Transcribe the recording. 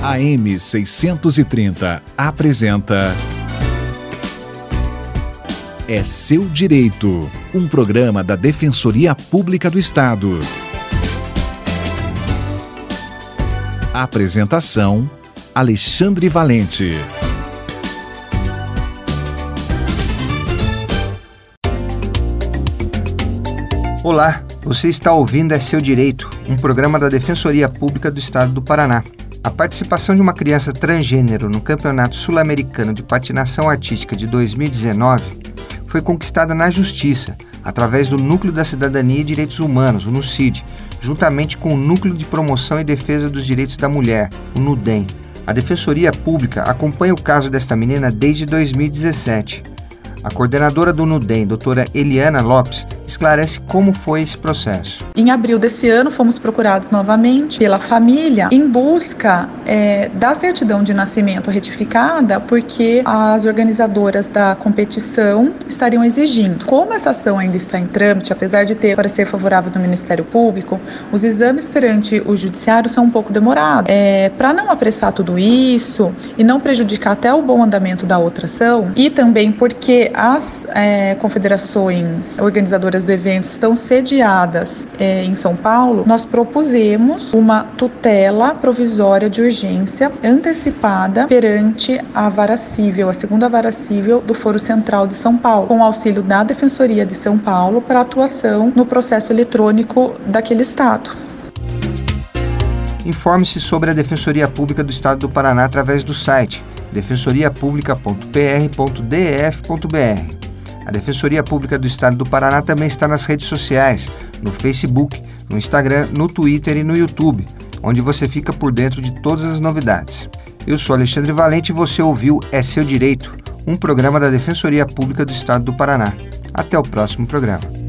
AM 630 apresenta É Seu Direito, um programa da Defensoria Pública do Estado. Apresentação: Alexandre Valente. Olá, você está ouvindo É Seu Direito, um programa da Defensoria Pública do Estado do Paraná. A participação de uma criança transgênero no Campeonato Sul-Americano de Patinação Artística de 2019 foi conquistada na Justiça, através do Núcleo da Cidadania e Direitos Humanos, o NUCID, juntamente com o Núcleo de Promoção e Defesa dos Direitos da Mulher, o NUDEM. A Defensoria Pública acompanha o caso desta menina desde 2017. A coordenadora do NUDEM, doutora Eliana Lopes, esclarece como foi esse processo. Em abril desse ano, fomos procurados novamente pela família em busca da certidão de nascimento retificada, porque as organizadoras da competição estariam exigindo. Como essa ação ainda está em trâmite, apesar de ter parecer favorável do Ministério Público, os exames perante o Judiciário são um pouco demorados. Para não apressar tudo isso e não prejudicar até o bom andamento da outra ação, e também porque as confederações organizadoras do evento estão sediadas em São Paulo, nós propusemos uma tutela provisória de urgência antecipada perante a Vara Cível, a segunda Vara Cível do Foro Central de São Paulo, com auxílio da Defensoria de São Paulo para atuação no processo eletrônico daquele estado. Informe-se sobre a Defensoria Pública do Estado do Paraná através do site defensoriapublica.pr.def.br. A Defensoria Pública do Estado do Paraná também está nas redes sociais, no Facebook, no Instagram, no Twitter e no YouTube, onde você fica por dentro de todas as novidades. Eu sou Alexandre Valente e você ouviu É Seu Direito, um programa da Defensoria Pública do Estado do Paraná. Até o próximo programa.